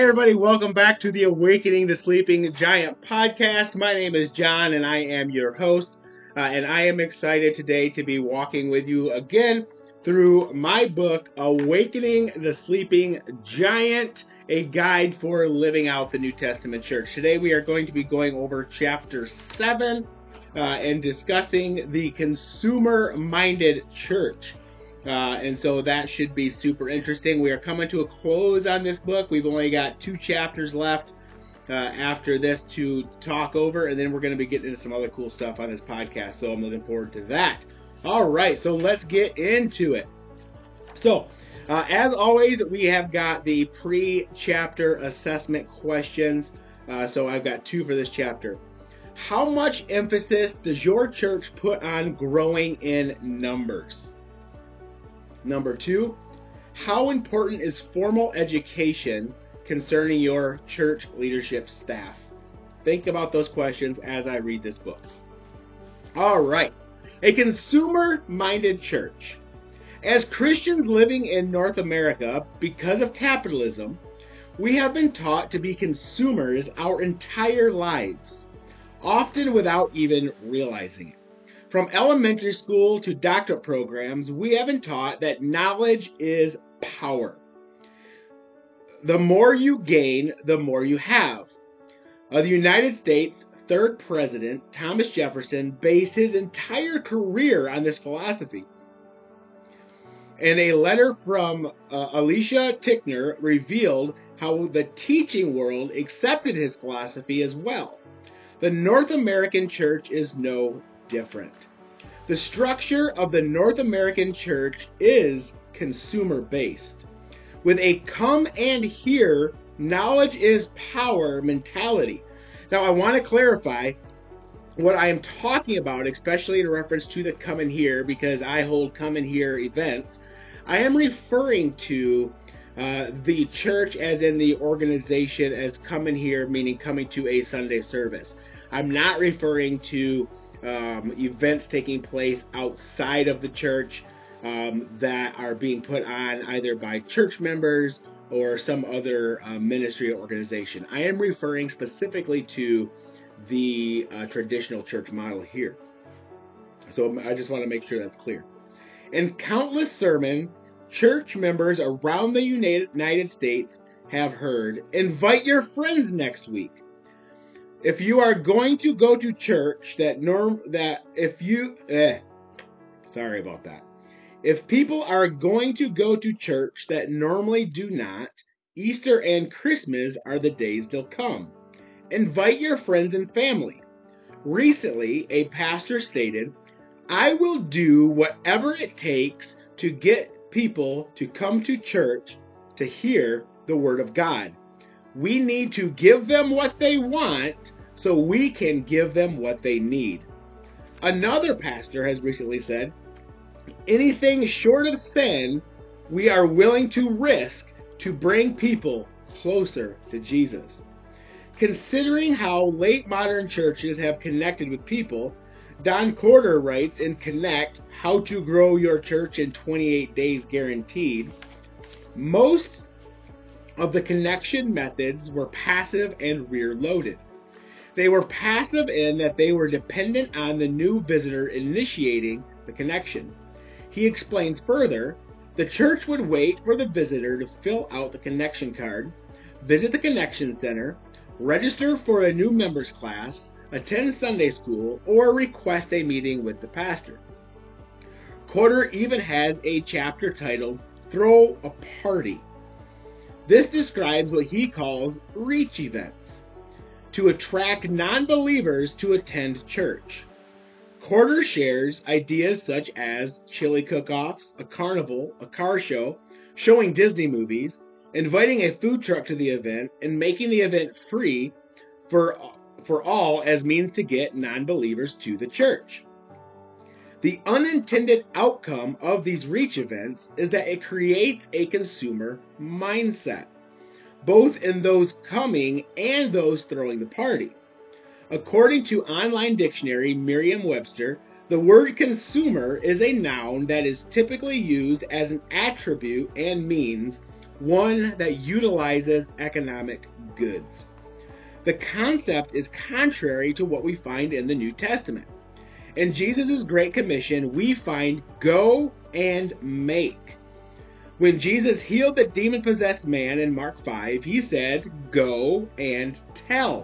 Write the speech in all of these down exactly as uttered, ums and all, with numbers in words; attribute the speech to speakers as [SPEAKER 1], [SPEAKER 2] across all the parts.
[SPEAKER 1] everybody, welcome back to the Awakening the Sleeping Giant podcast. My name is John and I am your host, uh, and I am excited today to be walking with you again through my book, Awakening the Sleeping Giant, a guide for living out the New Testament church. Today we are going to be going over chapter seven uh, and discussing the consumer-minded church. Uh, and so that should be super interesting. We are coming to a close on this book. We've only got two chapters left uh, after this to talk over, and then we're going to be getting into some other cool stuff on this podcast, so I'm looking forward to that. All right, so let's get into it. So, uh, as always, we have got the pre-chapter assessment questions. Uh, so I've got two for this chapter. How much emphasis does your church put on growing in numbers? Number two, how important is formal education concerning your church leadership staff? Think about those questions as I read this book. All right, a consumer-minded church. As Christians living in North America, because of capitalism, we have been taught to be consumers our entire lives, often without even realizing it. From elementary school to doctorate programs, we have been taught that knowledge is power. The more you gain, the more you have. Uh, the United States' third president, Thomas Jefferson, based his entire career on this philosophy. And a letter from uh, Alicia Tickner revealed how the teaching world accepted his philosophy as well. The North American church is no different. The structure of the North American church is consumer-based, with a come and hear, knowledge is power mentality. Now, I want to clarify what I am talking about, especially in reference to the come and hear, because I hold come and hear events. I am referring to uh, the church as in the organization as come and hear, meaning coming to a Sunday service. I'm not referring to um, events taking place outside of the church um, that are being put on either by church members or some other uh, ministry or organization. I am referring specifically to the uh, traditional church model here. So I just want to make sure that's clear. In countless sermons, church members around the United States have heard, invite your friends next week. If you are going to go to church, that norm that if you eh, sorry about that. If people are going to go to church that normally do not, Easter and Christmas are the days they'll come. Invite your friends and family. Recently, a pastor stated, I will do whatever it takes to get people to come to church to hear the word of God. We need to give them what they want so we can give them what they need. Another pastor has recently said, anything short of sin, we are willing to risk to bring people closer to Jesus. Considering how late modern churches have connected with people, Don Corder writes in Connect, How to Grow Your Church in twenty-eight days Guaranteed, most of the connection methods were passive and rear-loaded. They were passive in that they were dependent on the new visitor initiating the connection. He explains further, the church would wait for the visitor to fill out the connection card, visit the connection center, register for a new members class, attend Sunday school, or request a meeting with the pastor. Corder even has a chapter titled, Throw a Party. This describes what he calls reach events, to attract non-believers to attend church. Corder shares ideas such as chili cook-offs, a carnival, a car show, showing Disney movies, inviting a food truck to the event, and making the event free for, for all as means to get non-believers to the church. The unintended outcome of these reach events is that it creates a consumer mindset, both in those coming and those throwing the party. According to online dictionary Merriam-Webster, the word consumer is a noun that is typically used as an attribute and means one that utilizes economic goods. The concept is contrary to what we find in the New Testament. In Jesus' Great Commission, we find go and make. When Jesus healed the demon-possessed man in Mark five, he said, go and tell.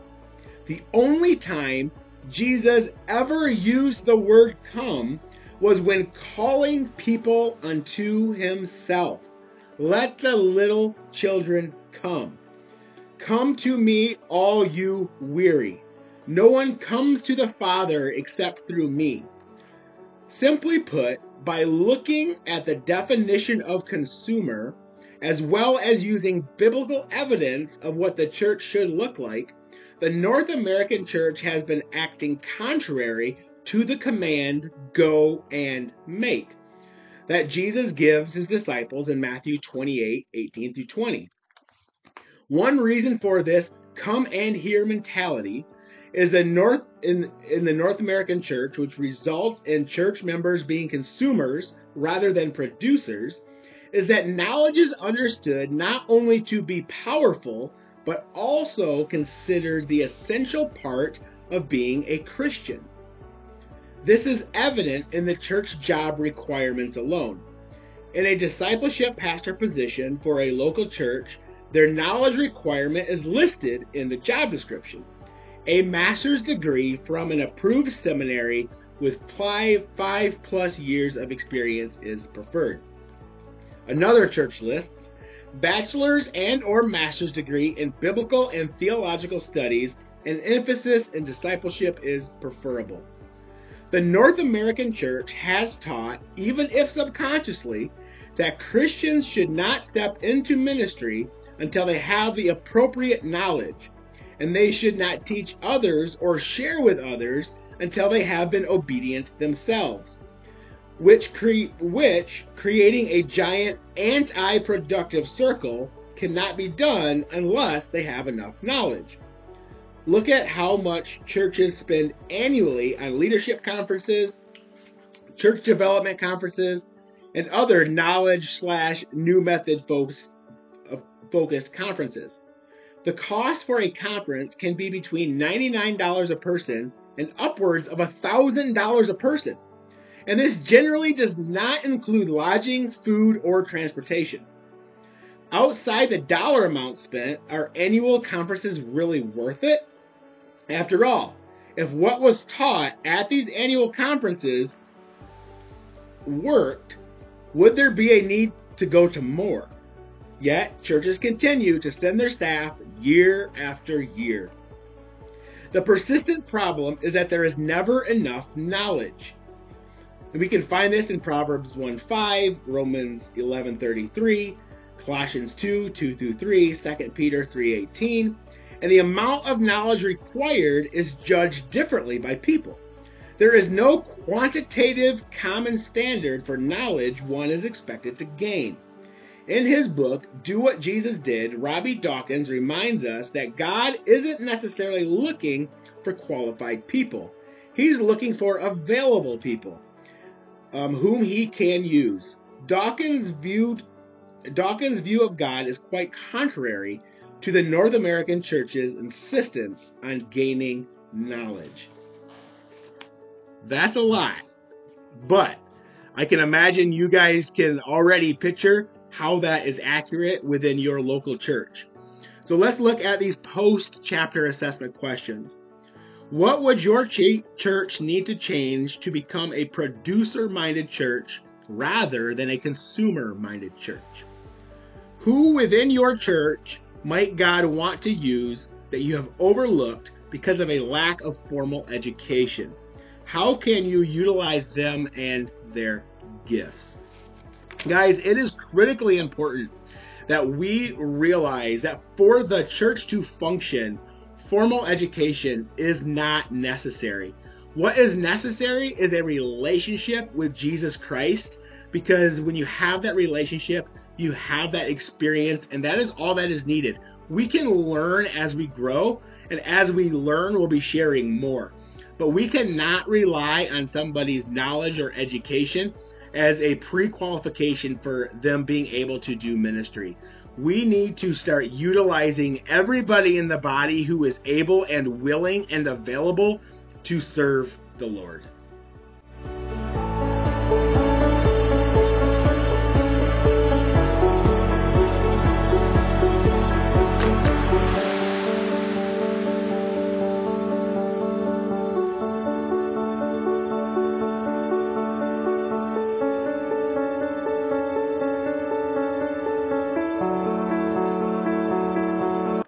[SPEAKER 1] The only time Jesus ever used the word come was when calling people unto himself. Let the little children come. Come to me, all you weary. No one comes to the Father except through me. Simply put, by looking at the definition of consumer, as well as using biblical evidence of what the church should look like, the North American church has been acting contrary to the command, go and make, that Jesus gives his disciples in Matthew twenty-eight, eighteen through twenty. One reason for this come and hear mentality is the North in, in the North American church, which results in church members being consumers rather than producers, is that knowledge is understood not only to be powerful, but also considered the essential part of being a Christian. This is evident in the church job requirements alone. In a discipleship pastor position for a local church, their knowledge requirement is listed in the job description. A master's degree from an approved seminary with five, five plus years of experience is preferred. Another church lists bachelor's and or master's degree in biblical and theological studies, and emphasis in discipleship is preferable. The North American church has taught, even if subconsciously, that Christians should not step into ministry until they have the appropriate knowledge, and they should not teach others or share with others until they have been obedient themselves, which, cre- which creating a giant anti-productive circle cannot be done unless they have enough knowledge. Look at how much churches spend annually on leadership conferences, church development conferences, and other knowledge slash new method focused, uh, focused conferences. The cost for a conference can be between ninety-nine dollars a person and upwards of one thousand dollars a person. And this generally does not include lodging, food, or transportation. Outside the dollar amount spent, are annual conferences really worth it? After all, if what was taught at these annual conferences worked, would there be a need to go to more? Yet, churches continue to send their staff year after year. The persistent problem is that there is never enough knowledge. And we can find this in Proverbs one five, Romans eleven thirty-three, Colossians two, two through three, Second Peter three eighteen, and the amount of knowledge required is judged differently by people. There is no quantitative common standard for knowledge one is expected to gain. In his book, Do What Jesus Did, Robbie Dawkins reminds us that God isn't necessarily looking for qualified people. He's looking for available people, um, whom he can use. Dawkins viewed, Dawkins' view of God is quite contrary to the North American church's insistence on gaining knowledge. That's a lot, but I can imagine you guys can already picture how that is accurate within your local church. So let's look at these post-chapter assessment questions. What would your ch- church need to change to become a producer-minded church rather than a consumer-minded church? Who within your church might God want to use that you have overlooked because of a lack of formal education? How can you utilize them and their gifts? Guys, it is critically important that we realize that for the church to function, formal education is not necessary. What is necessary is a relationship with Jesus Christ, because when you have that relationship, you have that experience, and that is all that is needed. We can learn as we grow, and as we learn, we'll be sharing more. But we cannot rely on somebody's knowledge or education as a pre-qualification for them being able to do ministry. We need to start utilizing everybody in the body who is able and willing and available to serve the Lord.